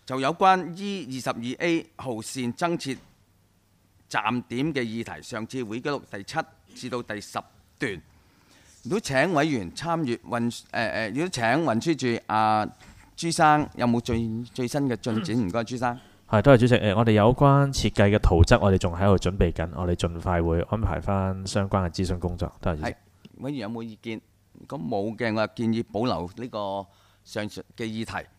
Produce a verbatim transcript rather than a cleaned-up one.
就有關 E 二十二 A 號線增設站點嘅議題，上次會記錄第七至到第十段。如果請委員參與運誒誒，如果請運輸署阿朱生有冇最最新嘅進展？唔該，朱生。 係，多謝主席。誒，我哋有關設計嘅圖則，我哋仲喺度準備緊，我哋盡快會安排翻相關嘅諮詢工作。多謝主席。 係，委員有冇意見？如果冇嘅，我建議保留呢個上述嘅議題。